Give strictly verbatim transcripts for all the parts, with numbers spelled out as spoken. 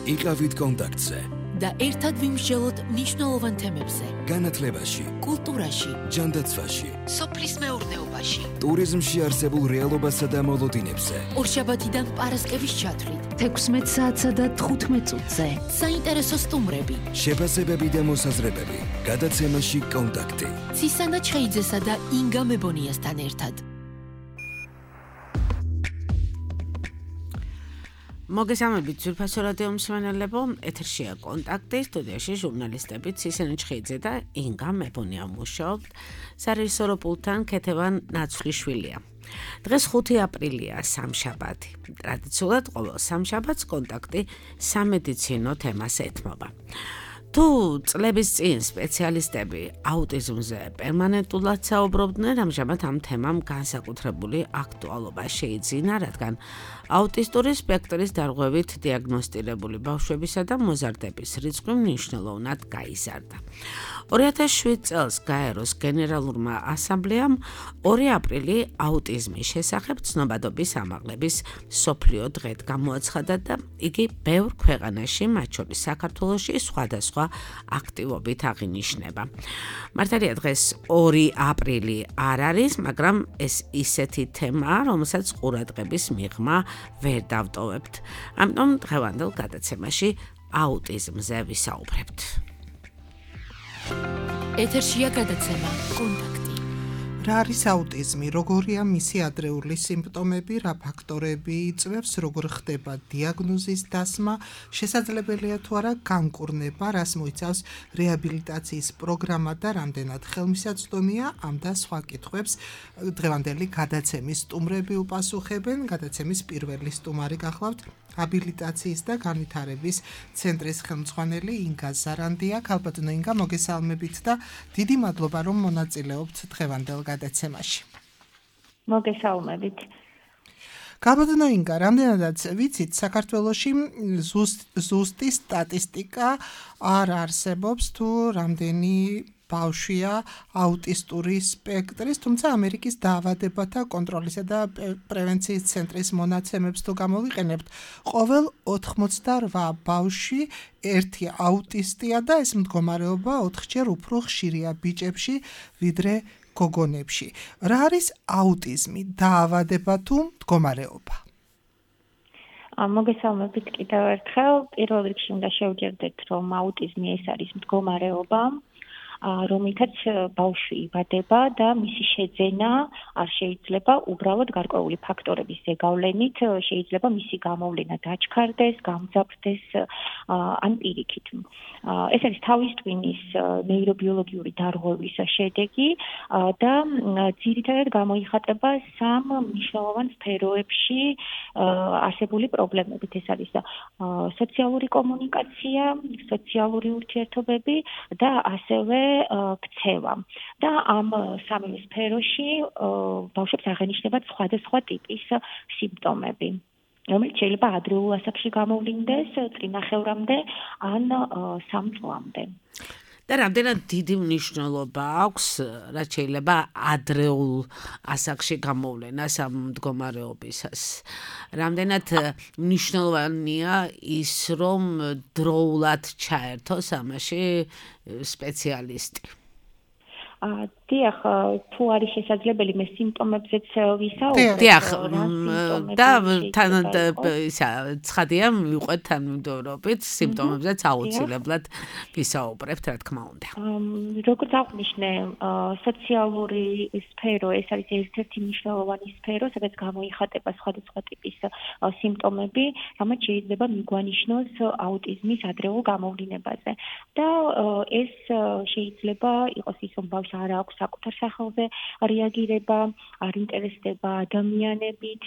იყავით კონტაქტზე და ერთად ვიმსჯელოთ მნიშვნელოვან თემებზე. განათლებაში, კულტურაში, ჯანდაცვაში, სოფლის მეურნეობაში, ტურიზმში არსებულ რეალობასა და მოლოდინებზე. ორშაბათიდან პარასკევის ჩათვლით, თექვსმეტ საათსა და თხუთმეტ წუთზე. საინტერესო სტუმრები, შეფასებები და მოსაზრებები. გადაცემაში კონტაქტი. ცისანა ჩხეიძესა და ინგა მებონიასთან ერთად. მოგესალმებით ძვირფასო რადიო მსმენელებო, ეთერშია კონტაქტი, სტუდიაში ჟურნალისტები ცისანა ჩხეიძე და ინგა მებონია მუშაობთ, სარეჟისორო პულტთან ქეთევან ნაცვლიშვილია. დღეს ხუთი აპრილია, სამშაბათი. ტრადიციულად ყოველ სამშაბათს კონტაქტი სამედიცინო თემას ეთმობა. თუ წლების წინ სპეციალისტები აუტიზმზე პერმანენტულად საუბრობდნენ, ამჟამად ამ თემამ განსაკუთრებული აქტუალობა შეიძინა, რადგან აუტისტური სპექტრის დარღვევით დიაგნოსტირებული ბავშვებისა და მოზარდების რიცხვი მნიშვნელოვნად გაიზარდა. ორი ათას შვიდ წელს გაეროს გენერალურმა ასამბლეამ ორი აპრილი აუტიზმის შესახებ ცნობადობის ამაღლების მსოფლიო დღედ გამოაცხადა და იგი ბევრ ქვეყანაში, მათ შორის საქართველოში, სხვადასხვა აქტივობით აღინიშნება. მართალია დღეს ორი აპრილი არ არის, მაგრამ ეს ისეთი თემაა, რომელსაც ყურადღების მიღმა ვერ დავტოვებთ. ამიტომ დღევანდელ გადაცემაში აუტიზმზე ვისაუბრებთ. ეთერშია გადაცემა კონტაქტი. რა არის აუტიზმი, როგორია მისი ადრეული სიმპტომები, რა ფაქტორები იწვევს, როგორ ხდება დიაგნოზის დასმა, შესაძლებელია თუ არა განკურნება, რას მოიცავს რეაბილიტაციის პროგრამა და რამდენად ხელმისაწვდომია ამ და სხვა კითხვებს დღევანდელი გადაცემის სტუმრები უპასუხებენ. გადაცემის პირველი სტუმარი გახლავთ აბილიტაციის და განვითარების ცენტრის ხელმძღვანელი ინგა ზარანდია. ქალბატონო ინგა, მოგესალმებით და დიდი მადლობა, რომ მონაწილეობთ დღევანდელ გადაცემაში. მოგესალმებით. ქალბატონო ინგა, რამდენადაც ვიცით, საქართველოში ზუსტი სტატისტიკა არ არსებობს თუ რამდენი ბავშვია აუტისტური სპექტრის, თუმცა ამერიკის დაავადებათა კონტროლისა და პრევენციის ცენტრის მონაცემებს თუ გამოვიყენებთ, ყოველ ოთხმოცდარვა ბავშვი ერთი აუტისტია და ეს მდგომარეობა ოთხჯერ უფრო ხშირია ბიჭებში, ვიდრე გოგონებში. რა არის აუტიზმი, დაავადება თუ მდგომარეობა? მოგესალმებით კიდევ ერთხელ. პირველ რიგში უნდა შევჯერდეთ, რომ აუტიზმი ეს არის მდგომარეობა, რომლითაც ბავშვი იბადება და მისი შეძენა არ შეიძლება უბრალოდ გარკვეული ფაქტორების ზეგავლენით, შეიძლება მისი გამოვლენა დაჩქარდეს, გამძაფრდეს ან პირიქით. ეს არის თავის ტვინის ნეირობიოლოგიური დარღვევის შედეგი და ძირითადად გამოიხატება სამ მნიშვნელოვან სფეროებში არსებული პრობლემებით. ეს არის სოციალური კომუნიკაცია, სოციალური ურთიერთობები და ასევე ქცევა. და ამ სამივე სფეროში ბავშვებს აღენიშნებათ სხვადასხვა ტიპის სიმპტომები, რომელიც შეიძლება ადრეულ ასაკში გამოვლინდეს, წინახევრამდე ან სამ წლამდე. და რამდენად დიდი მნიშვნელობა აქვს, რაც შეიძლება ადრეულ ასაკში გამოვლენას ამ მდგომარეობისას. რამდენად მნიშვნელოვანია ის, რომ დროულად ჩაერთოს ამაში სპეციალისტი. დიახ, თუ არის შესაძლებელი, მე სიმპტომებზეც ვისაუბრებ. დიახ, და თან ისა ცხადია მივყვეთ თანმიმდევრობით, სიმპტომებზეც აუცილებლად ვისაუბრებთ, რა თქმა უნდა. როგორც აღნიშნე, სოციალური სფერო ეს არის ერთ-ერთი მნიშვნელოვანი სფერო, სადაც გამოიხატება სხვადასხვა ტიპის სიმპტომები, რამაც შეიძლება მიგვანიშნოს აუტიზმის ადრეულ გამოვლინებაზე. და ეს შეიძლება იყოს ის, რომ ბავშვს არ აქვს საკუთარ სახელზე რეაგირება, არ ინტერესდება ადამიანებით,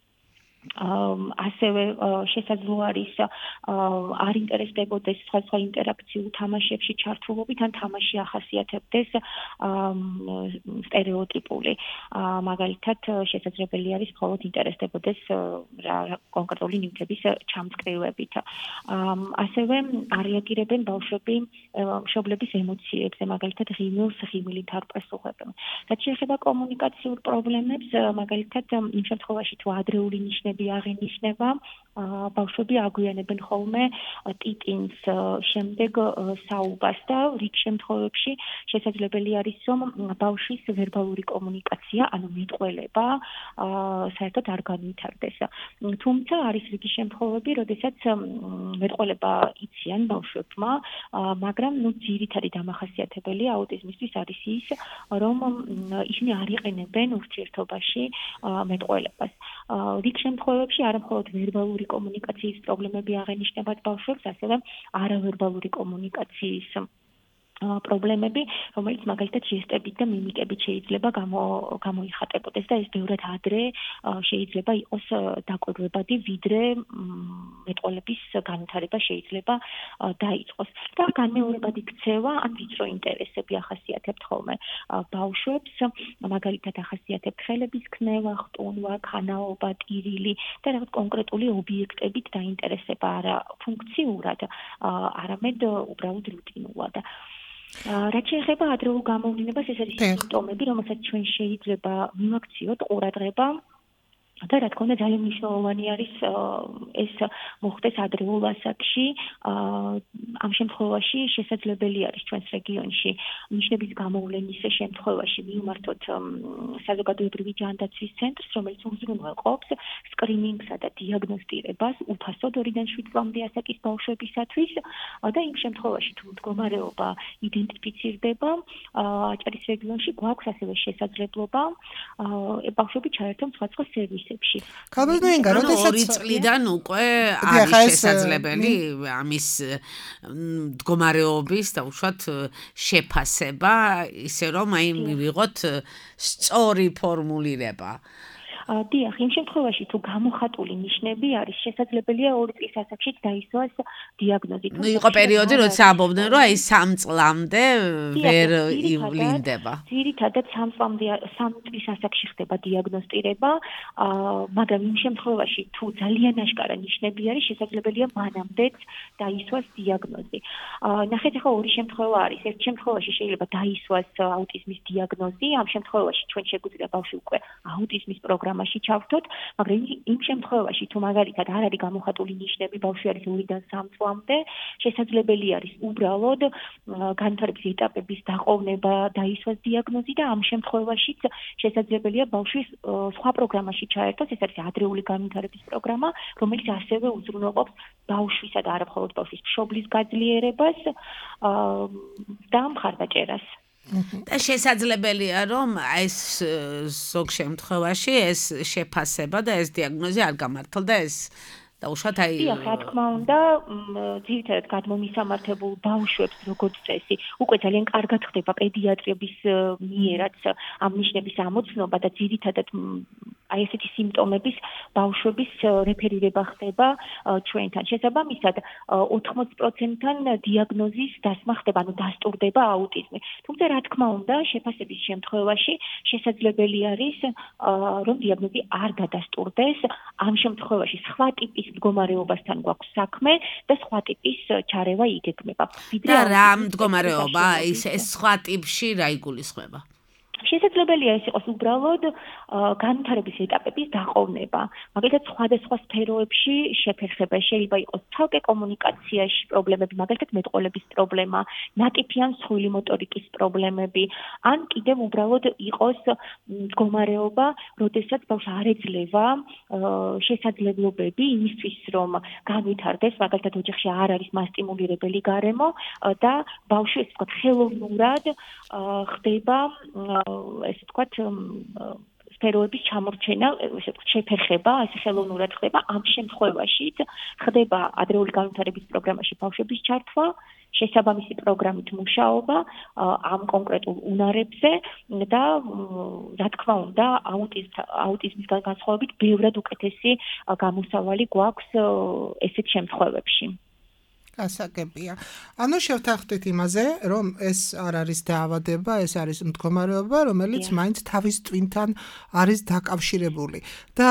ასევე შესაძლო არის არ ინტერესდებოდეს სხვადასხვა ინტერაქციულ თამაშებში ჩართულობით, ან თამაში ახასიათებდეს სტერეოტიპული. მაგალითად, შესაძლებელი არის მხოლოდ ინტერესდებოდეს კონკრეტული ნივთების ჩამწკრივებით. ასევე არ რეაგირებენ ბავშვები მშობლების ემოციებზე, მაგალითად, ღიმილს ღიმილით არ პასუხებენ. რაც შეეხება კომუნიკაციურ პრობლემებს, მაგალითად, იმ შემთხვევაში თუ ადრეული ნიშნები ნიშნები აღინიშნება, ბავშვები აგვიანებენ ხოლმე ტიტინს შემდეგ საუბარს და რიგ შემთხვევებში შესაძლებელი არის რომ ბავშვის ვერბალური კომუნიკაცია, ანუ მეტყველება საერთოდ არ განვითარდეს. თუმცა არის რიგი შემთხვევები, როდესაც მეტყველება იციან ბავშვებმა, მაგრამ ნუ ძირითადი დამახასიათებელი აუტიზმისთვის არის ის, რომ ისინი არ იყენებენ ურთიერთობაში მეტყველებას. რიგ შემთხვევებში არა მხოლოდ ვერბალური კომუნიკაციის პრობლემები აღენიშნებათ ბავშვებს, ასევე არავერბალური კომუნიკაციის პრობლემები, რომელიც მაგალითად ჟესტებით და მიმიკებით შეიძლება გამოიხატებოდეს და ეს ბევრად ადრე შეიძლება იყოს დაკვირვებადი, ვიდრე მეტყველების განვითარება შეიძლება დაიწყოს. და განმეორებადი ქცევა ან ვიწრო ინტერესები ახასიათებთ ხოლმე ბავშვებს, მაგალითად ახასიათებთ ხელების ქნევა, ხტუნვა, ქანაობა, ტირილი და რაღაც კონკრეტული ობიექტებით დაინტერესება არა ფუნქციურად, არამედ უბრალოდ რუტინულად. რაც შეეხება ადრეულ გამოვლენებას, ეს არის სიმპტომები, რომელსაც ჩვენ შეიძლება მივაქციოთ ყურადღება და რა თქმა უნდა ძალიან მნიშვნელოვანი არის ეს მოხდეს ადრეულ ასაკში. ამ შემთხვევაში შესაძლებელი არის ჩვენს რეგიონში ნიშნების გამოვლენის შემთხვევაში მივმართოთ საზოგადოებრივი ჯანდაცვის ცენტრს, რომელიც უზრუნველყოფს სკრინინგსა და დიაგნოსტირებას უფასოდ ორიდან შვიდ წლამდე ასაკის ბავშვებისათვის და იმ შემთხვევაში თუ მდგომარეობა იდენტიფიცირდება აჭარის რეგიონში გვაქვს ასევე შესაძლებლობა ბავშვები ჩაერთონ სხვადასხვა სერვისებში. ქალბატონინგა, როდესაც ორი წლიდან უკვე არის შესაძლებელი ამის მდგომარეობის და უშუალოდ შეფასება, ისე რომ აი მივიღოთ სწორი ფორმულირება. დიახ, იმ შემთხვევაში თუ გამოხატული ნიშნები არის, შესაძლებელია ორი წლის ასაკშიც დაისვას დიაგნოზი. ნუ იყო პერიოდი, როცა ამბობდნენ, რომ აი სამ წლამდე ვერ ვლინდება. ძირითადად სამ წლამდე სამ წლის ასაკში ხდება დიაგნოსტირება, მაგრამ იმ შემთხვევაში თუ ძალიან აშკარა ნიშნები არის, შესაძლებელია მანამდეც დაისვას დიაგნოზი. ნახეთ, ახლა ორი შემთხვევა არის. ერთ შემთხვევაში შეიძლება დაისვას აუტიზმის დიაგნოზი, ამ შემთხვევაში ჩვენ შეგვიძლია ბავშვი უკვე აუტიზმის პროგრამა ჩავთოთ, მაგრამ იმ შემთხვევაში თუ მაგალითად არ არის გამოხატული ნიშნები, ბავშვი არის ორიდან სამ წლამდე, შესაძლებელი არის უბრალოდ განვითარების ეტაპების დაყოვნება, დაისვას დიაგნოზი და ამ შემთხვევაშიც შესაძლებელია ბავშვის სხვა პროგრამაში ჩაერთოს, ეს არის ადრეული განვითარების პროგრამა, რომელიც ასევე უზრუნველყოფს ბავშვისა და არა მხოლოდ ბავშვის მშობლის გაძლიერებას და მხარდაჭერას. და შესაძლებელია რომ ეს ზოგ შემთხვევაში ეს შეფასება და ეს დიაგნოზი არ გამართლდეს და უშუალოდ აი დიახ, რა თქმა უნდა, ძირითადად გადმომისამართებულ ბავშვებს როგორც წესი, უკვე ძალიან კარგად ხდება პედიატრების მიერაც ამ ნიშნების ამოცნობა და ძირითადად აი ესეთი სიმპტომების ბავშვების რეფერირება ხდება ჩვენთან. შესაბამისად, ოთხმოცი პროცენტთან დიაგნოზის დასმა ხდება, ანუ დასტურდება აუტიზმი. თუმცა რა თქმა უნდა, შეფასების შემთხვევაში შესაძლებელი არის რომ დიაგნოზი არ გადასტურდეს. ამ შემთხვევაში სხვა ტიპის მდგომარეობასთან გვაქვს საქმე და სხვა ტიპის ჩარევა იგეგმება. და რა მდგომარეობა ის ეს სხვა ტიპში რა იგულისხმება? შესაძლებელია ეს იყოს უბრალოდ განვითარების ეტაპების დაყოვნება. მაგალითად, სხვადასხვა სფეროებში შეფერხება შეიძლება იყოს ცალკე კომუნიკაციაში პრობლემები, მაგალითად მეტყველების პრობლემა, ნატიფი ან მსხვილი მოტორიკის პრობლემები, ან კიდევ უბრალოდ იყოს მდგომარეობა, როდესაც ბავშვს არ ეძლევა შესაძლებლობები იმისთვის, რომ განვითარდეს, მაგალითად ოჯახში არ არის მასტიმულირებელი გარემო და ბავშვი ესე ვთქვათ ხელოვნურად ხდება ესე ვთქვათ სფეროების ჩამორჩენა, ესე ვთქვათ შეფერხება, ასე ხელოვნურად ხდება. ამ შემთხვევაშიც ხდება ადრეული განვითარების პროგრამაში ბავშვების ჩართვა, შესაბამისი პროგრამით მუშაობა ამ კონკრეტულ უნარებზე და რა თქმა უნდა, აუტიზმისგან განსხვავებით ბევრად უკეთესი გამოსავალი გვაქვს ესეთ შემთხვევებში. ასაკებია. ანუ შევთანხმდით იმაზე, რომ ეს არ არის დაავადება, ეს არის მდგომარეობა, რომელიც მაინც თავის ტვინთან არის დაკავშირებული. და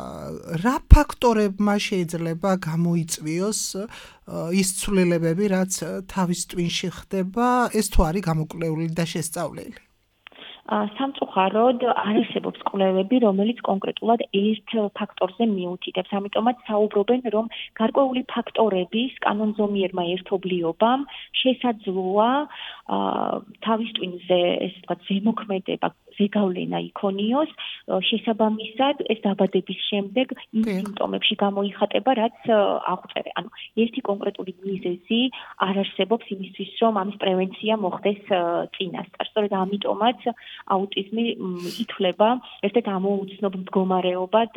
რა ფაქტორებმა შეიძლება გამოიწვიოს ის ცვლილებები, რაც თავის ტვინში ხდება, ეს თუ არის გამოკვლეული და შესწავლილი? სამწუხაროდ არ არსებობს კვლევები, რომელიც კონკრეტულად ერთ ფაქტორზე მიუთითებს. ამიტომაც საუბრობენ, რომ გარკვეული ფაქტორების კანონზომიერმა ერთობლიობამ შესაძლოა თავის ტვინზე, ესე ვთქვათ, ზემოქმედება ზეგავლენა იქონიოს, შესაბამისად ეს დაბადების შემდეგ იმ სიმპტომებში გამოიხატება, რაც აღწერე. ანუ ერთი კონკრეტული მიზეზი არ არსებობს იმისთვის, რომ ამის პრევენცია მოხდეს წინასწარ. სწორედ ამიტომაც აუტიზმი ითვლება ერთ-ერთ ამოუცნობ მდგომარეობად,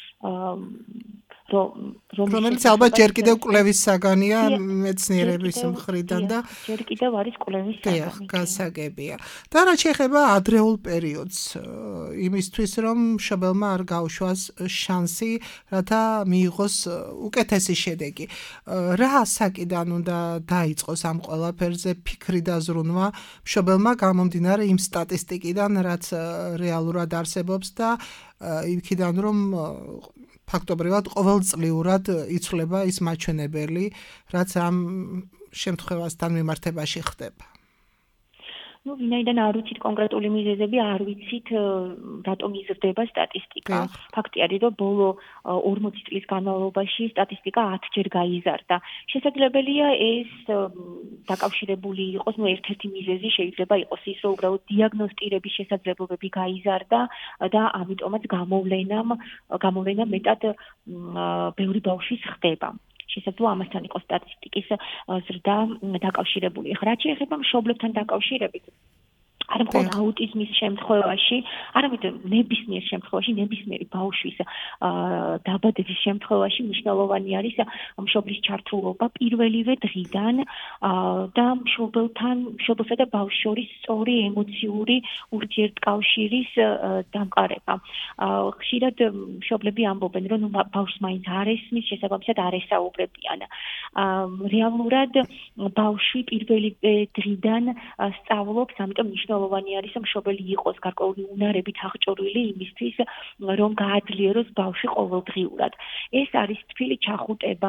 რომელიც ალბათ ჯერ კიდევ კვლევის საგანია მეცნიერების მხრიდან და ჯერ კიდევ არის კვლევის საგანი. გასაგებია. და რა შეეხება ადრეულ პერიოდს, იმისთვის რომ მშობელმა არ გაუშვას შანსი, რათა მიიღოს უკეთესი შედეგი. რა საკიდან უნდა დაიწყოს ამ ყველაფერზე ფიქრი და ზრუნვა მშობელმა გამომდინარე იმ სტატისტიკიდან, რაც რეალურად არსებობს და იქიდან რომ ფაქტობრივად ყოველწლიურად იცვლება ის მაჩვენებელი, რაც ამ შემთხვევასთან მიმართებაში ხდება. ну, ვინაიდან არ ვიცით კონკრეტული მიზეზები, არ ვიცით რატომ იზრდება სტატისტიკა. ფაქტი არის, რომ ბოლო ორმოცი წლის განმავლობაში სტატისტიკა ათჯერ გაიზარდა. შესაძლებელია ეს დაკავშირებული იყოს, ну, ერთ-ერთი მიზეზი შეიძლება იყოს ის, რომ უბრალოდ დიაგნოსტირების შესაძლებლობები გაიზარდა და ამიტომაც გამოვლენამ გამოვლენა მეტად ბევრი ბავშვის ხდება. შესაძლოა ამასთან იყოს სტატისტიკის ზრდა დაკავშირებული. ახლა რაც შეეხება მშობლებთან დაკავშირებით, არ მხოლოდ აუტიზმის შემთხვევაში, არამედ ნებისმიერ შემთხვევაში, ნებისმიერი ბავშვის დაბადების შემთხვევაში მნიშვნელოვანი არის მშობლის ჩართულობა პირველივე დღიდან და მშობელთან, მშობელსა და ბავშვს შორის სწორი ემოციური ურთიერთკავშირის დამყარება. ხშირად მშობლები ამბობენ, რომ ბავშვს მაინც არ ესმის, შესაბამისად არ ესაუბრებიან. რეალურად ბავშვი პირველი დღიდან სწავლობს, ამიტომ მნიშვნელოვანი არის, რომ მშობელი იყოს გარკვეული უნარებით აღჭურვილი იმისთვის, რომ გააძლიეროს ბავშვი ყოველდღიურად. ეს არის თბილი ჩახუტება,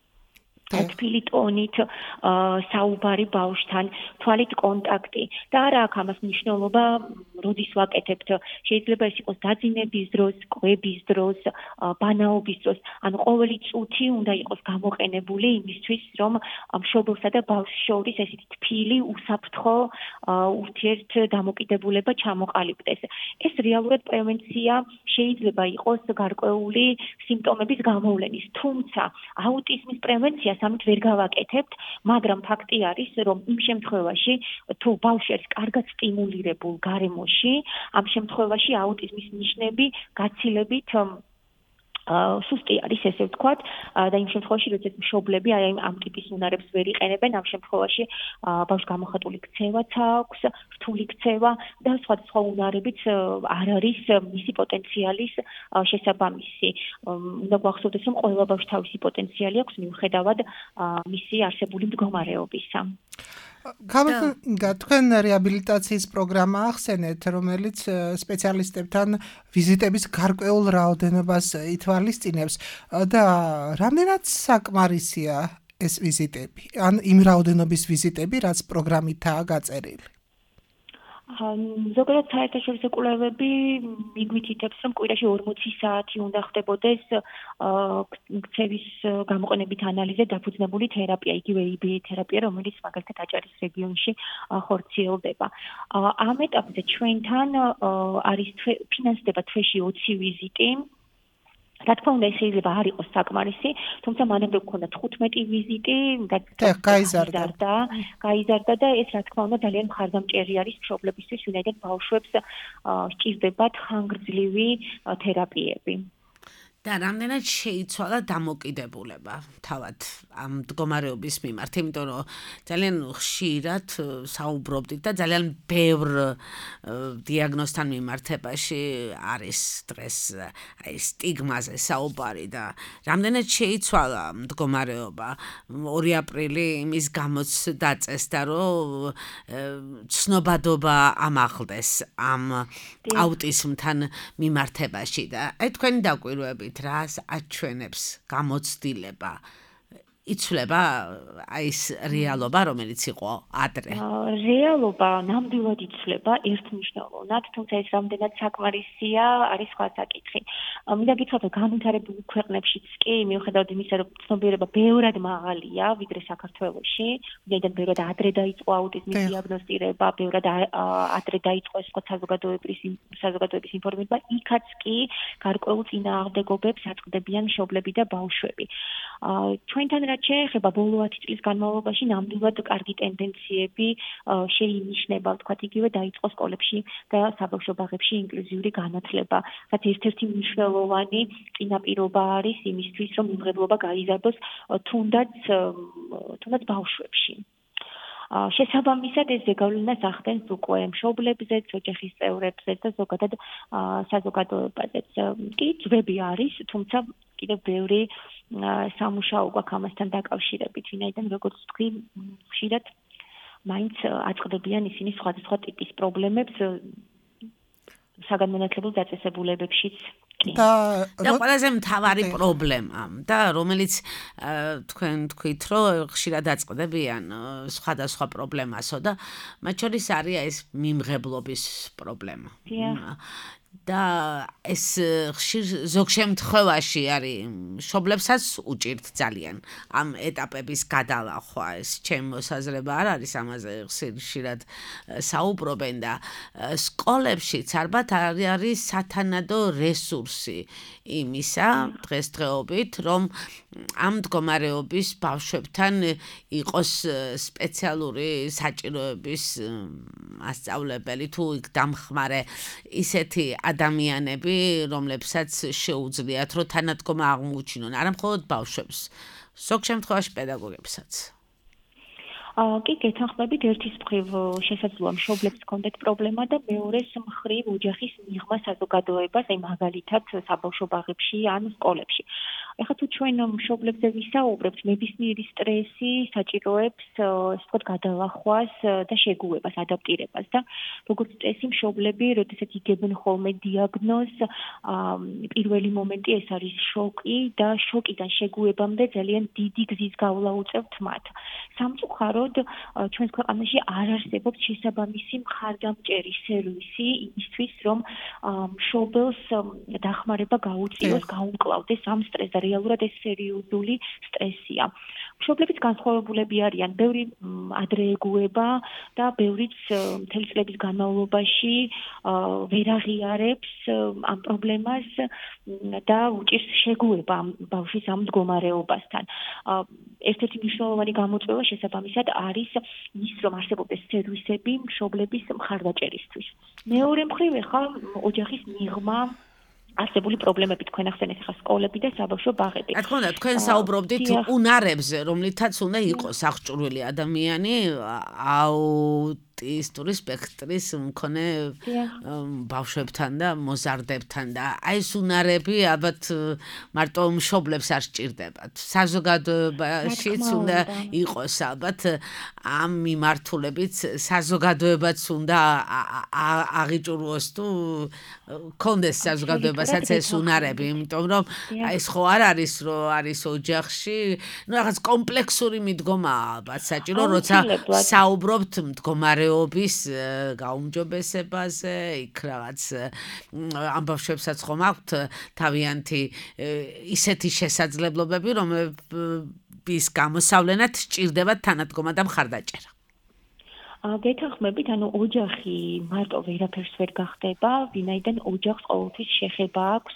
თბილი ტონით საუბარი ბავშვთან, თვალით კონტაქტი და არა აქვს ამას მნიშვნელობა, როდის ვაკეთებთ. შეიძლება ეს იყოს დაძინების დროს, კვების დროს, ბანაობის დროს, ანუ ყოველი წუთი უნდა იყოს გამოყენებული იმისთვის, რომ მშობელსა და ბავშვს შორის ესეთი თბილი, უსაფრთხო ურთიერთდამოკიდებულება ჩამოყალიბდეს. ეს რეალურად პრევენცია შეიძლება იყოს გარკვეული სიმპტომების გამოვლენის, თუმცა აუტიზმის პრევენციას ამით ვერ გავაკეთებთ, მაგრამ ფაქტი არის, რომ იმ შემთხვევაში, თუ ბავშვი არის კარგად სტიმულირებულ გარემოში, ამ შემთხვევაში აუტიზმის ნიშნები გაცილებით სუსტი არის, ესე ვთქვათ, და იმ შემთხვევაში, როდესაც მშობლები აი ამ ტიპის უნარებს ვერ იყენებენ, ამ შემთხვევაში ბავშვს გამოხატული ქცევაც აქვს, რთული ქცევა და სხვადასხვა უნარებიც არ არის მისი პოტენციალის შესაბამისი. უნდა გვახსოვდეს, რომ ყველა ბავშვს თავისი პოტენციალი აქვს მიუხედავად მისი არსებული მდგომარეობისა. თქვენ რეაბილიტაციის პროგრამა ახსენეთ, რომელიც სპეციალისტებთან ვიზიტების გარკვეულ რაოდენობას ითვალისწინებს და რამდენად საკმარისია ეს ვიზიტები, ან იმ რაოდენობის ვიზიტები, რაც პროგრამითაა გაწერილი? ზოგადად საერთაშორისო კვლევები მიგვითითებს, რომ კვირაში ორმოცი საათი უნდა ხდებოდეს ქცევის გამოყენებით ანალიზე დაფუძნებული თერაპია, იგივე ი ბი ე თერაპია, რომელიც მაგალითად აჭარის რეგიონში ხორციელდება. ამ ეტაპზე ჩვენთან არის ფინანსდება თვეში ოცი ვიზიტი. რა თქმა უნდა, ეს შეიძლება არ იყოს საკმარისი, თუმცა მანამდე გქონდა თხუთმეტი ვიზიტი, გაიზარდა, გაიზარდა და ეს რა თქმა უნდა ძალიან მხარდამჭერი არის მშობლებისთვის, ვინაიდან ბავშვებს სჭირდებათ ხანგრძლივი თერაპიები. და რამდენად შეიცვალა დამოკიდებულება თავად ამ მდგომარეობის მიმართ, იმიტომ რომ ძალიან ხშირად საუბრობდით და ძალიან ბევრ დიაგნოზთან მიმართებაში არის დღეს აი სტიგმაზე საუბარი და რამდენად შეიცვალა მდგომარეობა. ორი აპრილი იმის გამოც დაწესდა, რომ ცნობადობა ამაღლდეს ამ აუტიზმთან მიმართებაში და აი თქვენი დაკვირვებით რას აჩვენებს გამოცდილება იცვლება აი ეს რეალობა, რომელიც იყო ადრე. რეალობა ნამდვილად იცვლება ერთმნიშვნელოვნად, თუმცა ეს რამდენად საკმარისია, არის სხვა საკითხი. მინდა გითხრათ, რომ განვითარებულ ქვეყნებშიც კი, მიუხედავად იმისა, რომ ცნობიერება ბევრად მაღალია, ვიდრე საქართველოში, ვინაიდან ბევრად ადრე დაიწყო აუტიზმის დიაგნოსტირება, ბევრად ადრე დაიწყო ეს სხვა საზოგადოების საზოგადოების ინფორმირება, იქაც კი გარკვეულ წინააღმდეგობებს აწყდებიან მშობლები და ბავშვები. ჩვენთან რაც შეეხება ბოლო ათი წლის განმავლობაში ნამდვილად კარგი ტენდენციები შეინიშნება, ვთქვათ, იგივე დაიწყო სკოლებში და საბავშვო ბაღებში ინკლუზიური განათლება. რაც ერთ-ერთი მნიშვნელოვანი წინაპირობა არის იმისთვის, რომ მიმღებლობა გაიზარდოს თუნდაც თუნდაც ბავშვებში. შესაბამისად ეს ზეგავლენას ახდენს უკვე მშობლებზეც, ოჯახის წევრებზეც და ზოგადად საზოგადოებაზეც. კი ძვები არის, თუმცა კიდევ ბევრი სამუშაო გვაქვს ამასთან დაკავშირებით, ვინაიდან როგორც თქვი, ხშირად მაინც აწყდებიან ისინი სხვადასხვა ტიპის პრობლემებს საგანმანათლებლო დაწესებულებებშიც. და ყველაზე მთავარი პრობლემა და რომელიც თქვენ თქვით, რომ ხშირად აწყდებიან სხვადასხვა პრობლემასო და მათ შორის არის ეს მიმღებლობის პრობლემა. და ეს ხშირ ზოგ შემთხვევაში არის მშობლებსაც უჭირთ ძალიან ამ ეტაპების გადალახვა. ეს ჩემი მოსაზრება არ არის, ამაზე ხშირად საუბრობენ და სკოლებშიც ალბათ არის სათანადო რესურსი იმისა დღესდღეობით, რომ ამ მდგომარეობის ბავშვებთან იყოს სპეციალური საჭიროების მასწავლებელი თუ იქ დამხმარე ისეთი ადამიანები, რომლებსაც შეუძლიათ, რომ თანადგომა აღმოუჩინონ, არა მხოლოდ ბავშვებს, ზოგ შემთხვევაში პედაგოგებსაც. კი, გეთანხმებით, ერთის მხრივ შესაძლოა მშობლებს ჰქონდეთ პრობლემა და მეორეს მხრივ ოჯახის მიღმა საზოგადოებას, აი მაგალითად საბავშვო ბაღებში ან სკოლებში. ეხლა თუ ჩვენ მშობლებზე ვისაუბრებთ, ნებისმიერი სტრესი საჭიროებს ასე ვთქვათ გადალახვას და შეგუებას, ადაპტირებას და როგორც წესი მშობლები, როდესაც იგებენ ხოლმე დიაგნოზს, პირველი მომენტი ეს არის შოკი და შოკიდან შეგუებამდე ძალიან დიდი გზის გავლა უწევთ მათ. სამწუხაროდ ჩვენს ქვეყანაში არ არსებობს შესაბამისი მხარდამჭერი სერვისი იმისთვის, რომ მშობელს დახმარება გაუწიოს, გაუმკლავდეს ამ სტრესს. რეალურად ეს სერიოზული სტრესია. მშობლებიც განსხვავებულები არიან, ბევრი ადრე ეგუება და ბევრიც მთელი წლების განმავლობაში ვერ აღიარებს ამ პრობლემას და უჭირს შეგუება ამ ბავშვის ამ მდგომარეობასთან. ერთ-ერთი მნიშვნელოვანი გამოწვევა შესაბამისად არის ის, რომ არსებობდეს სერვისები მშობლების მხარდაჭერისთვის. მეორე მხრივ ახლა ოჯახის მიღმა არსებული პრობლემები თქვენ ახსენეთ ახლა სკოლები და საბავშვო ბაღები. რა თქმა უნდა, თქვენ საუბრობდით უნარებზე, რომლითაც უნდა იყოს აღჭურვილი ადამიანი აუტისტური სპექტრის მქონე ბავშვებთან და მოზარდებთან და აი ეს უნარები ალბათ მარტო მშობლებს არ სჭირდებათ. საზოგადოებაშიც უნდა იყოს ალბათ ამ მიმართულებით საზოგადოებაც უნდა აღიჭურვოს თუ კონდეს საზოგადოებასაც ეს უნარები, იმიტომ რომ აი ეს ხო არ არის რომ არის ოჯახში, ну რაღაც კომპლექსური მიდგომაა ალბათ საჭირო, როცა საუბრობთ მდგომარეობის გაუმჯობესებაზე, იქ რაღაც ამ ბავშვებსაც ხომ აქვთ თავიანთი ისეთი შესაძლებლობები, რომლებიც გამოსავლენად სჭირდებათ თანადგომა და მხარდაჭერა. გეთანხმებით, ანუ ოჯახი მარტო ვერაფერს ვერ გახდება, ვინაიდან ოჯახს ყოველთვის შეხება აქვს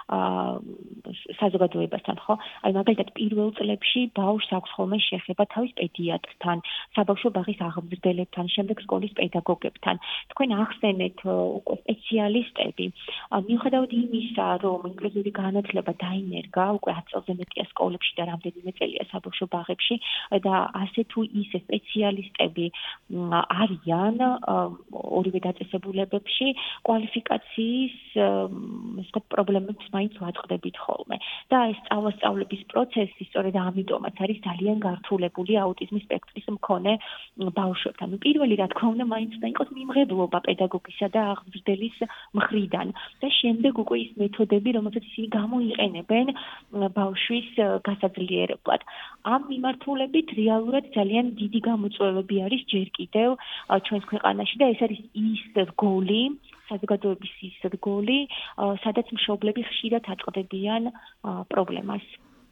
საზოგადოებასთან, ხო? აი მაგალითად პირველ წლებში ბავშვს აქვს ხოლმე შეხება თავის პედიატრთან, საბავშვო ბაღის აღმზრდელებთან, შემდეგ სკოლის პედაგოგებთან. თქვენ ახსენეთ უკვე სპეციალისტები. მიუხედავად იმისა, რომ ინკლუზიური განათლება დაინერგა, უკვე ათ წელზე მეტია სკოლებში და რამდენიმე წელია საბავშვო ბაღებში და ასე თუ ისე სპეციალისტები არიან ორივე დაწესებულებებში კვალიფიკაციის ისე პრობლემებს მაინც ვაწყდებით ხოლმე. და ეს სწავლასწავლების პროცესი სწორედ ამიტომაც არის ძალიან გართულებული აუტიზმის სპექტრის მქონე ბავშვებთან. პირველი რა თქმა უნდა მაინც უნდა იყოს მიმღებლობა პედაგოგისა და აღმზრდელის მხრიდან და შემდეგ უკვე ის მეთოდები, რომელსაც ისინი გამოიყენებენ ბავშვის გასაძლიერებლად. ამ მიმართულებით რეალურად ძალიან დიდი გამოწვევები არის ჯერ კიდევ ჩვენს ქვეყანაში და ეს არის ის რგოლი, საზოგადოების ის რგოლი, სადაც მშობლები ხშირად აწყდებიან პრობლემას.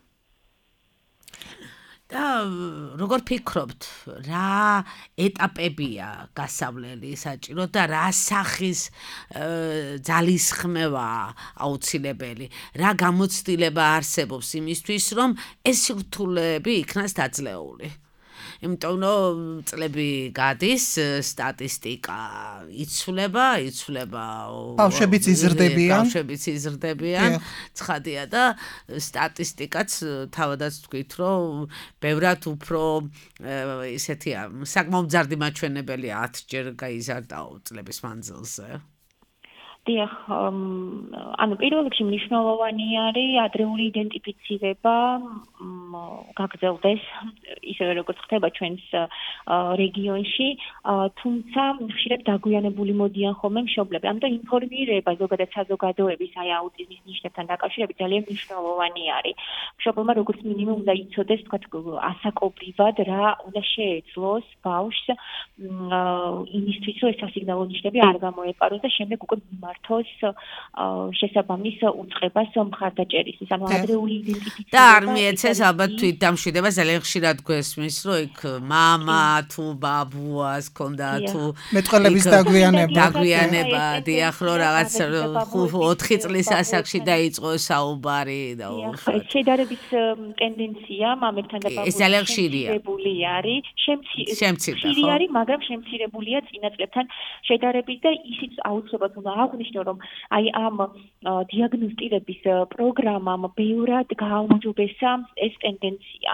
და როგორ ფიქრობთ, რა ეტაპებია გასავლელი საჭირო და რა სახის ძალისხმევა აუცილებელი, რა გამოცდილება არსებობს იმისთვის, რომ ეს სირთულეები იქნას დაძლეული? იმიტომ რომ წლები გადის, სტატისტიკა იცვლება, იცვლება ბავშვებიც იზრდებიან, ბავშვებიც იზრდებიან, ცხადია და სტატისტიკაც თავადაც თქვით, რომ ბევრად უფრო ისეთია, საკმაოდ მძარდი მაჩვენებელია ათჯერ გაიზარდაო წლების მანძილზე. დიახ, ანუ პირველ რიგში მნიშვნელოვანი არის ადრეული იდენტიფიცირება გაგრძელდეს ისევე როგორც ხდება ჩვენს რეგიონში, თუმცა ხშირად დაგვიანებული მოდიან ხოლმე მშობლები. ამიტომ ინფორმირება ზოგადად საზოგადოების აი აუტიზმის ნიშნებთან დაკავშირებით ძალიან მნიშვნელოვანი არის. მშობლმა როგორც მინიმუმ უნდა იცოდეს, თქვათ, ასაკობრივად რა უნდა შეეძლოს ბავშვს იმისთვის, რომ ეს სასიგნალო ნიშნები არ გამოეპაროს და შემდეგ უკვე მართოს შესაბამის უწყებას მხარდაჭერისთვის. ანუ ადრეული იდენტიფიცირება და არ მიეცეს ალბათ თვით დამშვიდება ძალიან ხშირად გვესმის, რომ იქ მამა თუ ბაბუას ქონდა თუ მეტყველების დაგვიანება. დაგვიანება, დიახ, რომ რაღაც ოთხი წლის ასაკში დაიწყო საუბარი და შედარების ტენდენცია მამებთან და ბაბუებთან ეს ძალიან ხშირია. არის შემცირებული არის, მაგრამ შემცირებულია წინა წლებთან შედარებით და ისიც აუცილებლად უნდა აღნიშნო, რომ აი ამ დიაგნოსტირების პროგრამამ ბევრად გააუმჯობესა ეს ტენდენცია.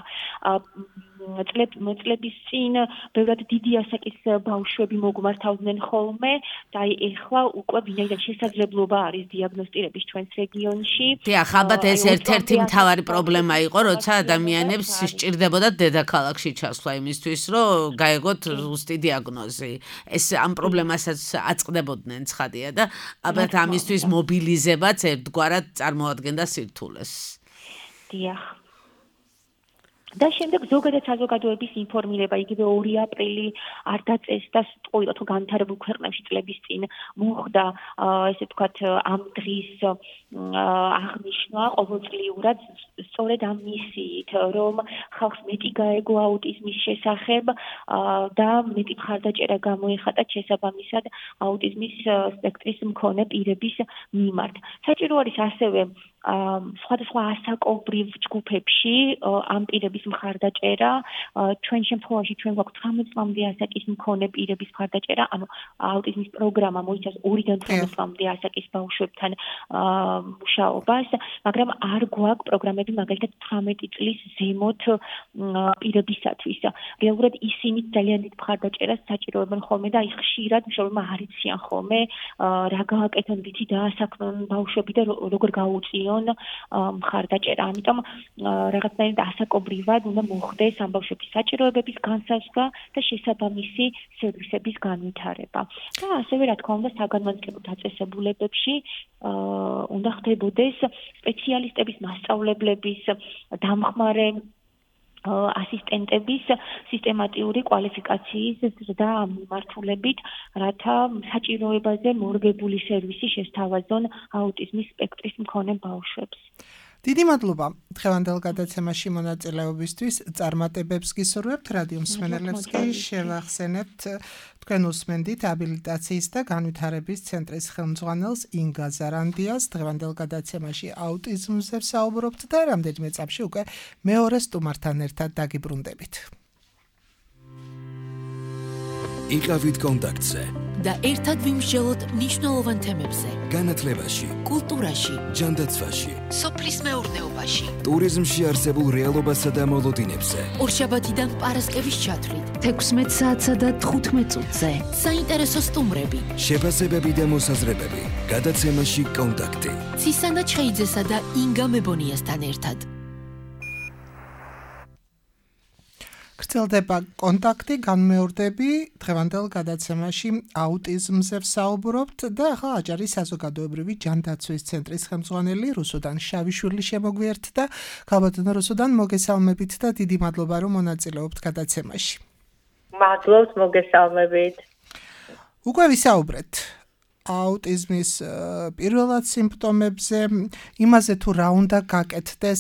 წლების წინ ბევრად დიდი ასაკის ბავშვები მოგმართავდნენ ხოლმე და აი ეხლა უკვე ვინაიდან შესაძლებლობა არის დიაგნოსტირების ჩვენს რეგიონში. დიახ, ალბათ ეს ერთ-ერთი მთავარი პრობლემა იყო, როცა ადამიანებს სჭირდებოდა დედაქალაქში ჩასვლა იმისთვის, რომ გაეგოთ ზუსტი დიაგნოზი. ეს ამ პრობლემასაც აწყდებოდნენ, ცხადია და ალბათ ამისთვის მობილიზებაც ერთგვარად წარმოადგენდა სირთულეს. დიახ. და შემდეგ ზოგადად საზოგადოების ინფორმირება, იგივე ორი აპრილი არ დაწესდა ყველა თუ განვითარებულ ქვეყნებში წლების წინ მოხდა ესე ვთქვათ ამ დღის აღნიშვნა ყოველწლიურად სწორედ ამ მისიით, რომ ხალხს მეტი გაეგო აუტიზმის შესახებ და მეტი მხარდაჭერა გამოეხატა შესაბამისად აუტიზმის სპექტრის მქონე პირების მიმართ. საჭირო არის ასევე სხვადასხვა ასაკობრივ ჯგუფებში ამ პირების მხარდაჭერა. ჩვენ შემთხვევაში ჩვენ გვაქვს ცხრამეტ წლამდე ასაკის მქონე პირების მხარდაჭერა, ანუ აუტიზმის პროგრამა მოიცავს ორიდან ცხრამეტ წლამდე ასაკის ბავშვებთან მუშაობას, მაგრამ არ გვაქვს პროგრამები მაგალითად ცხრამეტი წლის ზემოთ პირებისათვის. რეალურად ისინი ძალიან დიდ მხარდაჭერას საჭიროებენ ხოლმე და აი ხშირად მშობლებმა არ იციან ხოლმე რა გააკეთონ, ვიცი დაასაქმნონ ბავშვები და როგორ გაუწიონ მხარდაჭერა. ამიტომ რაღაცნაირად ასაკობრივად უნდა მოხდეს ამ ბავშვების საჭიროებების განსაზღვრა და შესაბამისი სერვისების განვითარება. და ასევე რა თქმა უნდა საგანმანათლებლო დაწესებულებებში უნდა ხდებოდეს სპეციალისტების, მასწავლებლების, დამხმარე ასისტენტების სისტემატიური კვალიფიკაციის ზრდა ამ მიმართულებით, რათა საჭიროებაზე მორგებული სერვისი შესთავაზონ აუტიზმის სპექტრის მქონე ბავშვებს. დიდი მადლობა დღევანდელ გადაცემაში მონაწილეობისთვის. წარმატებებს გისურვებთ რადიო მსმენელებს კი შევახსენებთ თქვენ უსმენდით აბილიტაციის და განვითარების ცენტრის ხელმძღვანელს ინგა ზარანდიას. დღევანდელ გადაცემაში აუტიზმზე ვსაუბრობთ და რამდენიმე წამში უკვე მეორე სტუმართან ერთად დაგიბრუნდებით. იყავით კონტაქტზე და ერთად ვიმსჯელოთ მნიშვნელოვან თემებზე. განათლებაში, კულტურაში, ჯანდაცვაში, სოფლის მეურნეობაში, ტურიზმში არსებულ რეალობასა და მოლოდინებზე. ორშაბათიდან პარასკევის ჩათვლით, თექვსმეტ საათსა და თხუთმეტ წუთზე. საინტერესო სტუმრები, შეფასებები და მოსაზრებები. გადაცემაში კონტაქტი. ცისანა ჩხეიძესა და ინგა მებონიასთან ერთად. გრძელდება კონტაქტი, განმეორდები დღევანდელ გადაცემაში აუტიზმზე ვსაუბრობთ და ახლა აჭარის საზოგადოებრივი ჯანდაცვის ცენტრის ხელმძღვანელი რუსუდან შავიშვილი შემოგვიერთდა. ქალბატონო რუსუდან, მოგესალმებით და დიდი მადლობა რომ მონაწილეობთ გადაცემაში. მადლობთ, მოგესალმებით. უკვე ვისაუბრეთ აუტიზმის პირველად სიმპტომებზე, იმაზე თუ რა უნდა გაკეთდეს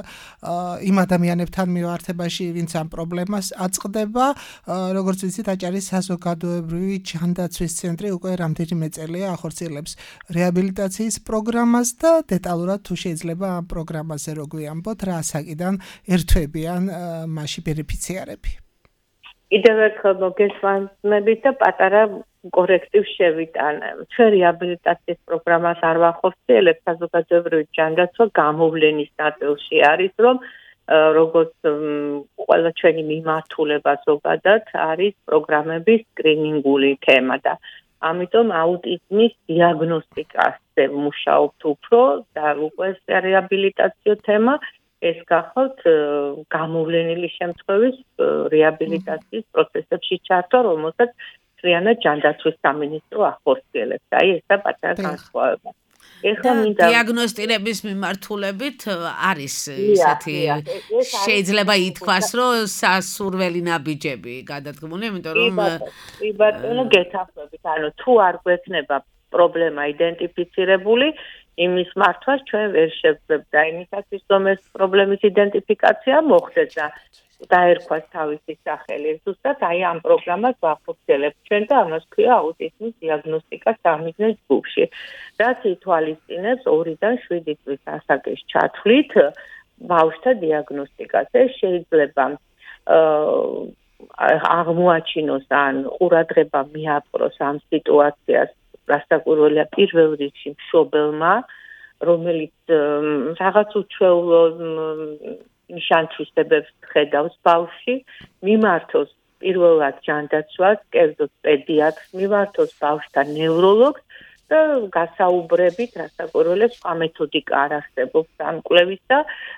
იმ ადამიანებთან მიმართებაში, ვინც ამ პრობლემას აწყდება. როგორც ვიცით, აჭარის საზოგადოებრივი ჯანდაცვის ცენტრი უკვე რამდენიმე წელია ახორციელებს რეაბილიტაციის პროგრამას და დეტალურად თუ შეიძლება ამ პროგრამაზე რო გვიამბოთ, რა ასაკიდან ერთვებიან მასში ბენეფიციარები. კიდევ ერთხელ მოგესალმებით და პატარა კორექტივ შევიტანე. ჩვენ რეაბილიტაციის პროგრამას არ ვახორციელებთ, საზოგადოებრივი ჯანდაცვა გამოვლენის ნაწილში არის, რომ როგორც ყველა ჩვენი მიმართულება ზოგადად არის პროგრამების სკრინინგული თემა და ამიტომ აუტიზმის დიაგნოსტიკაზე ვმუშაობთ უფრო და უკვე რეაბილიტაციო თემა ეს გახავთ გამოვლენილი შემთხვევის რეაბილიტაციის პროცესებში ჩართვა, რომელსაც მთლიანად ჯანდაცვის სამინისტრო ახორციელებს. აი ესა პატარა განსხვავება. ეხლა მინდა დიაგნოსტირების მიმართულებით არის ისეთი შეიძლება ითქვას, რომ სასურველი ნაბიჯები გადადგმული, იმიტომ რომ კი ბატონო გეთახმებით, ანუ თუ არ გვექნება პრობლემა იდენტიფიცირებული, იმის მართვას ჩვენ ვერ შევძლებთ და იმისათვის რომ ეს პრობლემის იდენტიფიკაცია მოხდეს და დაერქვას თავისი სახელი. ზუსტად აი ამ პროგრამას ვახორციელებთ ჩვენ და ამას ქვია აუტიზმის დიაგნოსტიკა სამიზნეს ჯგუფში. რაც ითვალისწინებს ორიდან შვიდი წლის ასაკის ჩათვლით ბავშვთა დიაგნოსტიკას. ეს შეიძლება აღმოაჩინოს ან ყურადღება მიაპყროს ამ სიტუაციას რასაკვირველია პირველ რიგში მშობელმა, რომელიც რაღაც უჩვეულო ნიშან-თვისებებს ხედავს ბავშვში, მიმართოს პირველად ჯანდაცვას, კერძოდ პედიატრს, მიმართოს ბავშვთა ნევროლოგს და გასაუბრებით, რასაკვირველია სხვა მეთოდიკა არ არსებობს ამ კვლევის და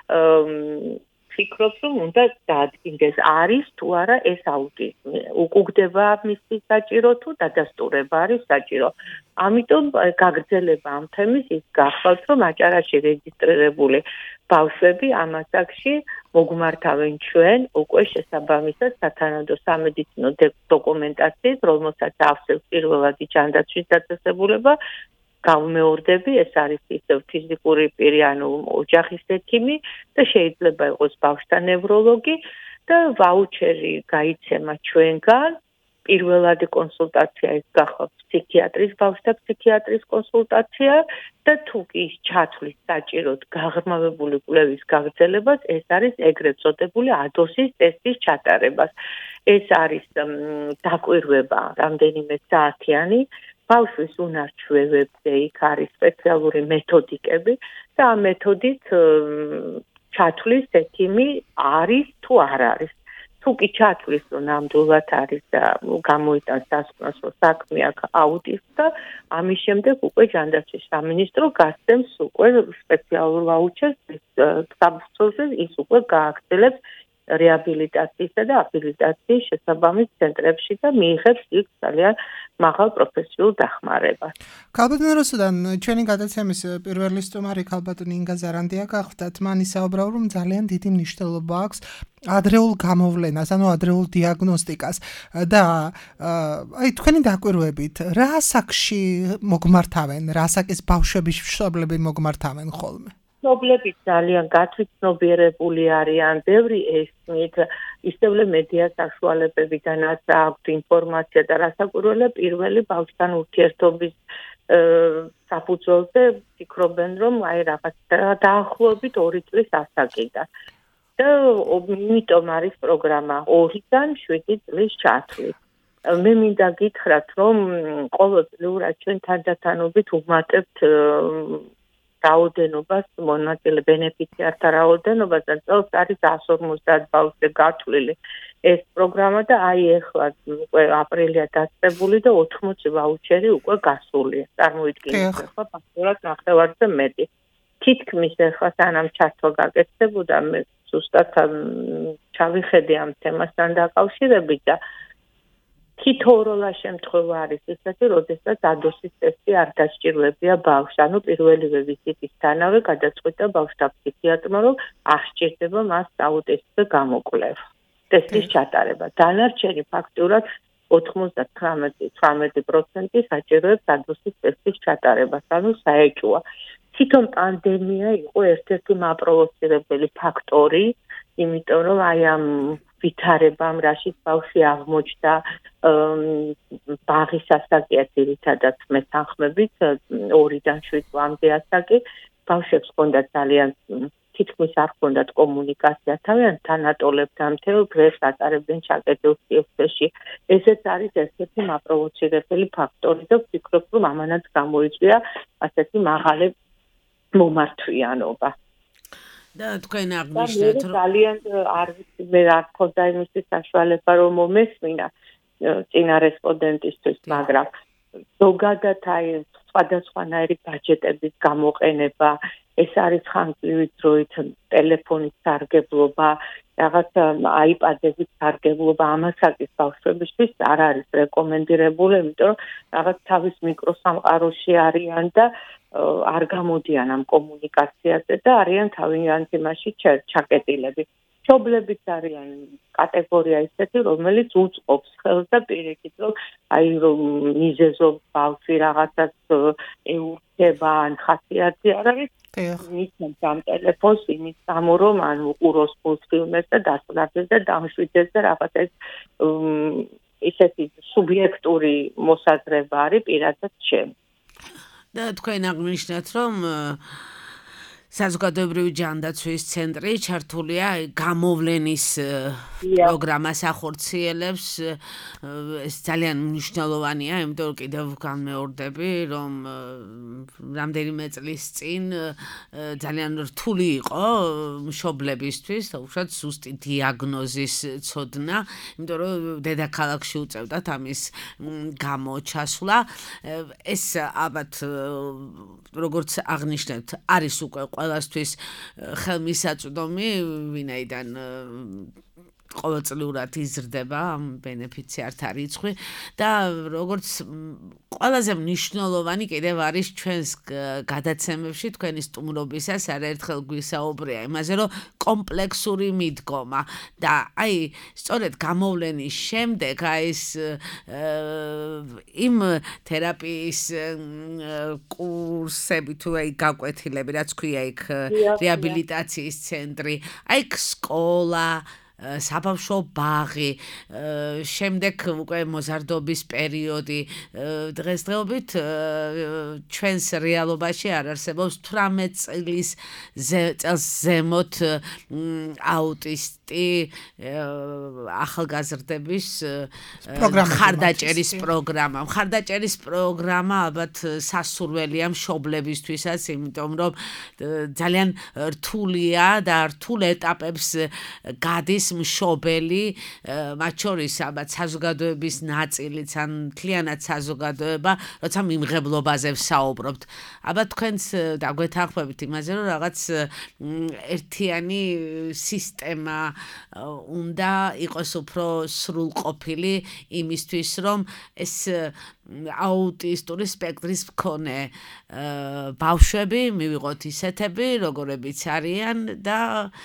ფიქრობს, რომ უნდა დაადგინდეს არის თუ არა ეს აუტიზმი. უკუგდება მისი საჭირო თუ დადასტურება არის საჭირო. ამიტომ გაგრძელება ამ თემის ის გახვალთ, რომ აჭარაში რეგისტრირებული ბავშვები ამ ასაკში მოგმართავენ ჩვენ უკვე შესაბამისად სათანადო სამედიცინო დოკუმენტაციით, რომელსაც ავსებს პირველადი ჯანდაცვის დაწესებულება. გამეორდები, ეს არის ისევ ფიზიკური პირი, ანუ ოჯახის ექიმი და შეიძლება იყოს ბავშვთა ნევროლოგი და ვაუჩერი გაიცემა ჩვენგან. პირველადი კონსულტაცია ის გახავთ ფსიქიატრის, ბავშვთა ფსიქიატრის კონსულტაცია და თუ კი ჩათვლის საჭიროდ გაღრმავებული კვლევის გაგრძელებას, ეს არის ეგრეთ წოდებული ადოსის ტესტის ჩატარებას. ეს არის დაკვირვება რამდენიმე საათიანი. ბავშვის უნარჩვევებზე იქ არის სპეციალური მეთოდიკები და ამ მეთოდით ჩათვლის ექიმი არის თუ არ არის. თუ კი ჩათვლის, რომ ნამდვილად არის და გამოიტანს დასკვნას, რომ საქმე აქვს აუტიზმს და ამის შემდეგ უკვე ჯანდაცვის სამინისტრო გასცემს უკვე სპეციალურ ვაუჩერს საბრძოლზე, ის უკვე გააგრძელებს რეაბილიტაციისა და აბილიტაციის შესაბამის ცენტრებში და მიიღებს იქ ძალიან მაღალ პროფესიულ დახმარებას. ქალბატონო რუსუდან, ჩვენი გადაცემის პირველი სტუმარი ქალბატონი ინგა ზარანდია გახლდათ. მან ისაუბრა, რომ ძალიან დიდი მნიშვნელობა აქვს ადრეულ გამოვლენას, ანუ ადრეულ დიაგნოსტიკას და აი თქვენი დაკვირვებით, რა ასაკში მოგმართავენ, რა ასაკის ბავშვების მშობლები მოგმართავენ ხოლმე? მშობლები ძალიან გათვითცნობიერებული არიან, ბევრი ესმით, ისევ მედია საშუალებებიდანაც აქვთ ინფორმაცია და რასაკვირველია პირველი ბავშვთან ურთიერთობის საფუძველზე ფიქრობენ, რომ აი რაღაც დაახლოებით ორი წლის ასაკიდან. და იმიტომ არის პროგრამა ორიდან შვიდი წლის ჩათვლით. მე მინდა გითხრათ, რომ ყოველწლიურად ჩვენ თანდათანობით ვუმატებთ რაოდენობას, მონაწილე ბენეფიციართა რაოდენობას და წელს არის εκατს ორმოცდაათ ბავშვი გათვლილი ეს პროგრამა და აი ეხლა უკვე აპრილია დაწყებული და ოთხმოცი ვაუჩერი უკვე გასულია. წარმოიდგინეთ ახლა ფაქტურად ნახევარზე მეტი. თითქმის ახლა სანამ ჩართვა გაკეთდებოდა მე ზუსტად ჩავიხედე ამ თემასთან დაკავშირებით და თითოეულა შემთხვევა არის ესეთი, როდესაც ადოსის ტესტი არ დასჭირვებია ბავშვს. ანუ პირველივე ვიზიტისთანავე გადაწყვეტა ბავშვთა ფსიქიატრმა, რომ არ სჭირდება მას საუტესტზე გამოკვლევა, ტესტის ჩატარება. დანარჩენი ფაქტურად ოცდათვრამეტი პროცენტი საჭიროებს ადოსის ტესტის ჩატარებას, ანუ საეჭვოა. თვითონ პანდემია იყო ერთ-ერთი მაპროვოცირებელი ფაქტორი, იმიტომ რომ აი ამ ვითარებამ, რაშიც ბავშვი აღმოჩნდა ბაღის ასაკია ძირითადად მეთანხმებით ორიდან შვიდ წლამდე ასაკი, ბავშვებს ჰქონდა ძალიან თითქმის არ ჰქონდათ კომუნიკაცია თავიანთ თანატოლებთან, მთელ დღეს ატარებდნენ ჩაკეტილ სივრცეში. ესეც არის ერთ-ერთი მაპროვოცირებელი ფაქტორი და ვფიქრობ, რომ ამანაც გამოიწვია ასეთი მაღალი მომართვიანობა. და თქვენ აღნიშნეთ, რომ ძალიან არ ვიცი მე რა თქონდა იმისთვის საშუალება რომ მომესმინა წინა რესპონდენტისთვის, მაგრამ ზოგადად აი სხვადასხვანაირი ბაჯეტების გამოყენება, ეს არის ხანგრძლივი დროით ტელეფონის სარგებლობა, რაღაც აიპადების სარგებლობა ამასაკის ბავშვებისთვის არ არის რეკომენდირებული, იმიტომ რომ რაღაც თავის მიკროსამყაროში არიან და არ გამოდიან ამ კომუნიკაციაზე და არიან თავიანთ იმაში ჩაკეტილები. მშობლებიც არიან კატეგორია ისეთი, რომელიც უწყობს ხელს და პირიქით, რომ აი რომ მიზეზობს ბავშვი რაღაცას ეურთება ან ხასიათი არ არის, მისცემს ამ ტელეფონს იმის გამო, რომ ან უყუროს მულტფილმებს და დასწრაფებს და დამშვიდეს და რაღაც ეს ისეთი სუბიექტური მოსაზრება არის პირადად ჩემ. და თქვენ აღნიშნეთ, რომ საზოგადოებრივი ჯანდაცვის ცენტრი ჩართულია გამოვლენის პროგრამას ახორციელებს. ეს ძალიან მნიშვნელოვანია, იმიტომ რომ კიდევ განმეორდები, რომ რამდენიმე წლის წინ ძალიან რთული იყო მშობლებისთვის, უშუალოდ ზუსტი დიაგნოზის ცოდნა, იმიტომ რომ დედაქალაქში უწევდათ ამის გამოჩასვლა. ეს ალბათ როგორც აღნიშნეთ, არის უკვე ყველასთვის ხელმისაწვდომი, ვინაიდან ყოველწლიურად იზრდება ბენეფიციართა რიცხვი და როგორც ყველაზე მნიშვნელოვანი კიდევ არის ჩვენს გადაცემებში თქვენი სტუმრობისას არაერთხელ გვისაუბრია იმაზე, რომ კომპლექსური მიდგომა და აი სწორედ გამოვლენის შემდეგ აი ეს იმ თერაპიის კურსები თუ აი გაკვეთილები, რაც ქვია იქ რეაბილიტაციის ცენტრი, აი სკოლა, საბავშვო ბაღი, შემდეგ უკვე მოზარდობის პერიოდი, დღესდღეობით ჩვენს რეალობაში არ არსებობს თვრამეტ წლის წელს ზემოთ აუტისტი ახალგაზრდების ხარდაჭერის პროგრამა. ხარდაჭერის პროგრამა ალბათ სასურველია მშობლებისთვისაც, იმიტომ რომ ძალიან რთულია და რთულ ეტაპებს გადის მშობელი, მათ შორის ალბათ საზოგადოების ნაწილიც ან მთლიანად საზოგადოება, როცა მიმღებლობაზე ვსაუბრობთ. ალბათ თქვენც დაგვეთანხმებით იმაზე, რომ რაღაც ერთიანი სისტემა უნდა იყოს უფრო სრულყოფილი იმისთვის, რომ ეს აუტისტური სპექტრის მქონე ბავშვები მივიღოთ ისეთები, როგორებიც არიან და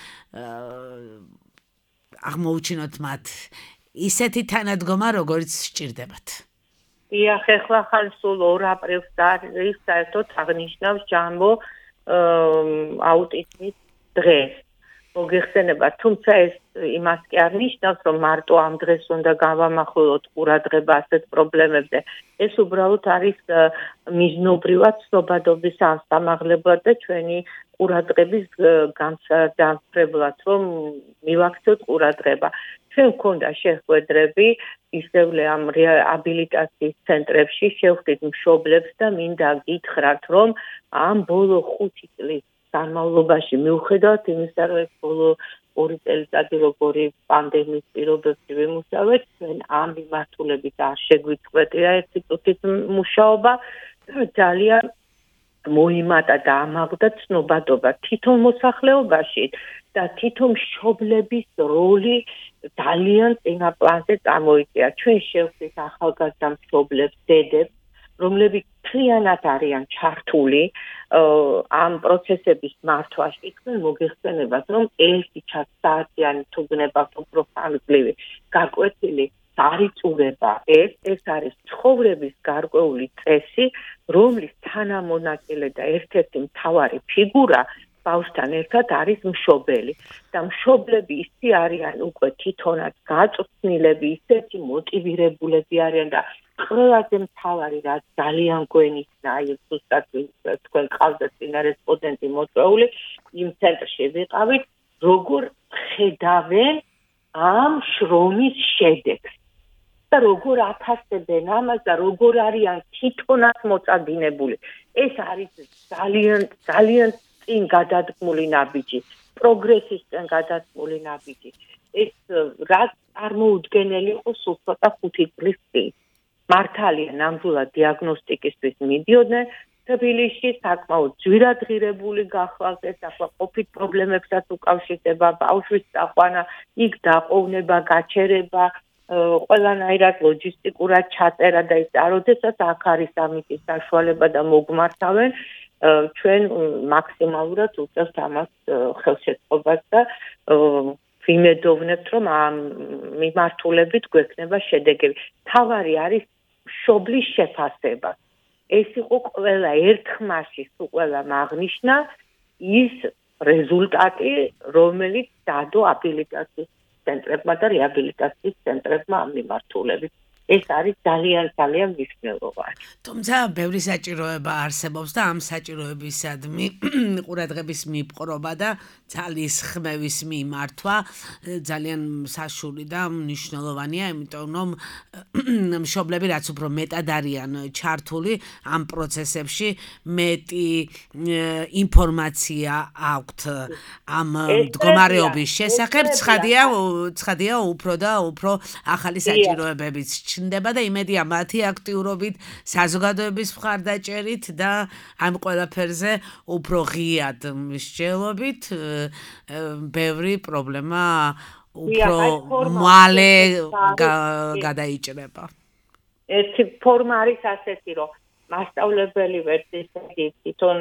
აღმოუჩინოთ მათ ისეთი თანადგომა, როგორც სჭირდებათ. დიახ, ეხლა ხან სულ ორ აპრილს არის საერთოდ აღნიშნავს ჯამბო აუტიზმის დღეს. მოგეხსენებათ, თუმცა ეს იმას კი არ ნიშნავს, რომ მარტო ამ დღეს უნდა გავამახვილოთ ყურადღება ასეთ პრობლემებზე. ეს უბრალოდ არის მიზნობრივად ცნობადობის ამსამაღლებლად და ჩვენი ყურადღების გამსჯამსრებლად, რომ მივაქცევთ ყურადღება. ჩვენ გვქონდა შეხვედრები ისევ ამ რეაბილიტაციის ცენტრებში შევხვდით მშობლებს და მინდა გითხრათ, რომ ამ ბოლო ხუთი წლის განმავლობაში მიუხედავად იმისა, რომ ბოლო ორი წელიწადი როგორი პანდემიის პირობებში ვიმუშავეთ, ჩვენ ამ მიმართულებით არ შეგვიწყვეტია ერთი წუთის მუშაობა, ძალიან მოიმატა და ამაღლდა ცნობადობა თვითონ მოსახლეობაში და თვითონ მშობლების როლი ძალიან წინა პლანზე წამოიწია. ჩვენ შევხვდით ახალგაზრდა მშობლებს, დედებს, რომლებიც მთლიანად არიან ჩართული ამ პროცესების მართვაში. თქვენ მოგეხსენებათ, რომ ერთი საათიანი თუ გნებავთ უფრო ხანგრძლივი გაკვეთილი არიწურება ეს ეს არის ცხოვრების გარკვეული წესი, რომლის თანამონაწილე და ერთ-ერთი მთავარი ფიგურა ბავშვთან ერთად არის მშობელი და მშობლები ისე არიან უკვე თვითონაც გაწვრთნილები, ისეთი მოტივირებულები არიან და ყველაზე მთავარი რაც ძალიან გვენიშნა, აი ზუსტად თქვენ ყავდათ წინა რესპონდენტი მოწვეული, იმ ცენტრში ვიყავით, როგორ ხედავენ ამ შრომის შედეგს და როგორ აფასებენ ამას და როგორ არიან თვითონაც მოწადინებული. ეს არის ძალიან ძალიან წინ გადადგმული ნაბიჯი, პროგრესისკენ გადადგმული ნაბიჯი. ეს რაც წარმოუდგენელი იყო სულ ცოტა ხუთი წლის წინ. მართალია ნამდვილად დიაგნოსტიკისთვის მიდიოდნენ თბილისში, საკმაოდ ძვირადღირებული გახლავთ, ეს ახლა ყოფით პრობლემებსაც უკავშირდება, ბავშვის წაყვანა, იქ დაყოვნება, გაჩერება, ყველანაირად ლოჯისტიკურად ჩაწერა და ის აროდესაც აქ არის ამის საშუალება და მოგმართავენ, ჩვენ მაქსიმალურად უწევთ ამას ხელშეწყობას და ვიმედოვნებთ, რომ ამ მიმართულებით გვექნება შედეგები. თავარი არის მშობლის შეფასება. ეს იყო ყველა ერთხმაში, სულ ყველა აღნიშნა ის რეზულტატი, რომელიც დადო აბილიტაციის ცენტრებმა და რეაბილიტაციის ცენტრებმა ამ მიმართულებით. ეს არის ძალიან ძალიან მნიშვნელოვანი. თუმცა ბევრი საჭიროება არსებობს და ამ საჭიროებისადმი ყურადღების მიპყრობა და ძალის ხმევის მიმართვა ძალიან საშუალო და მნიშვნელოვანია, იმიტომ რომ მშობლები რაც უფრო მეტად არიან ჩართული ამ პროცესებში, მეტი ინფორმაცია აქვთ ამ მდგომარეობის შესახებ, ცხადია, ცხადია უფრო და უფრო ახალი საჭიროებებიც ჩნდება და იმედია მათი აქტიურობით, საზოგადოების მხარდაჭერით და ამ ყველაფერზე უფრო ღიად მსჯელობით ბევრი პრობლემა უფრო მალე გადაიჭრება. ერთი ფორმა არის ასეთი, რომ მასწავლებელი ვერც ისეთი თვითონ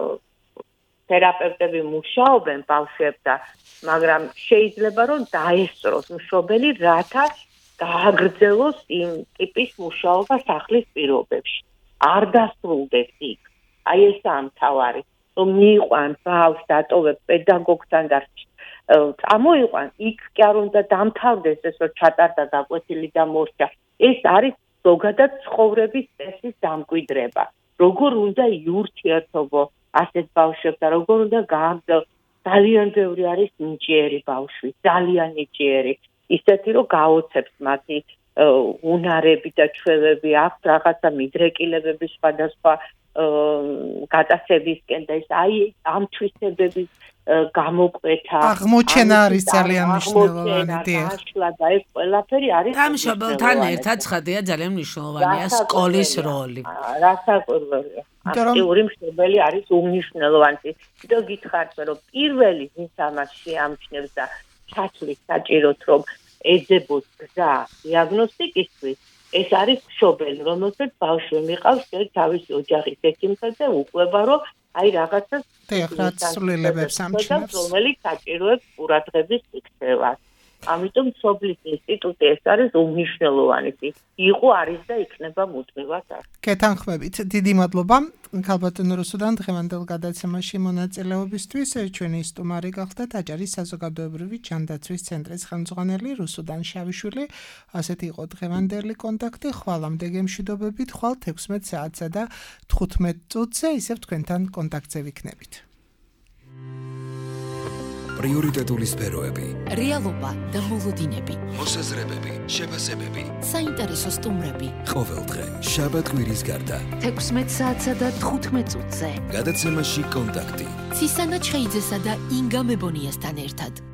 თერაპევტები მუშაობენ ბავშვებთან, მაგრამ შეიძლება რომ დაესწროს მშობელი, რათა გააგრძელოს იმ ტიპის მუშაობა სახლის პირობებში. არ დასრულდეს იქ. აი ესაა მთავარი, რომ მიიყვან ბავშვს დატოვებ პედაგოგთან და წამოიყვან, იქ კი არ უნდა დამთავრდეს ეს, რომ ჩატარდა გაკვეთილი და მორჩა. ეს არის ზოგადად ცხოვრების წესის დამკვიდრება. როგორ უნდა იურთიერთობო ასეთ ბავშვებთან, როგორ უნდა გააგრძელოს. ძალიან ბევრი არის ნიჭიერი ბავშვი, ძალიან ნიჭიერი. ისეთი რომ გაოცებს მათი უნარები და ჩვევები, აქვს რაღაცა მიდრეკილებები სხვადასხვა გატაცებისკენ და ეს აი ამ თვისებების გამოკვეთა აღმოჩენა არის ძალიან მნიშვნელოვანი და ეს ყველაფერი არის ამ მშობელთან ერთად ცხადია ძალიან მნიშვნელოვანია სკოლის როლი. რასაკვირველია. აქტიური მშობელი არის უმნიშვნელოვანესი. და გითხართ რომ პირველი ვის ამას შეამჩნევს და ჩათვლის საჭიროთ, რომ ეძებოს გზა დიაგნოსტიკისთვის, ეს არის მშობელი, რომელსაც ბავშვი მიყავს თავისი ოჯახის ექიმთან და უყვება, რომ აი რაღაცას ცვლილებებს ამჩნევს, რომელიც საჭიროებს ყურადღების იქცევას. ამიტომ მშობლის ინსტიტუტი ეს არის უმნიშვნელოვანი. იყო, არის და იქნება მუდმივად არის. გეთანხმებით, დიდი მადლობა. ქალბატონ რუსუდან დღევანდელ გადაცემაში მონაწილეობისთვის. ჩვენი სტუმარი გახდათ აჭარის საზოგადოებრივი ჯანდაცვის ცენტრის ხელმძღვანელი რუსუდან შავიშვილი. ასეთი იყო დღევანდელი კონტაქტი. ხვალამდე გემშვიდობებით, ხვალ ექვსმეტ საათსა და თხუთმეტ წუთზე ისევ თქვენთან კონტაქტზე ვიქნებით. პრიორიტეტული სფეროები, რეალობა და მოლოდინები, მოსაზრებები, შეფასებები. საინტერესო სტუმრები. ყოველდღე, შაბათ-კვირის გარდა. თექვსმეტ საათსა და თხუთმეტ წუთზე. გადაცემაში კონტაქტი. ცისანა ჩხეიძესა და ინგა მებონიასთან ერთად.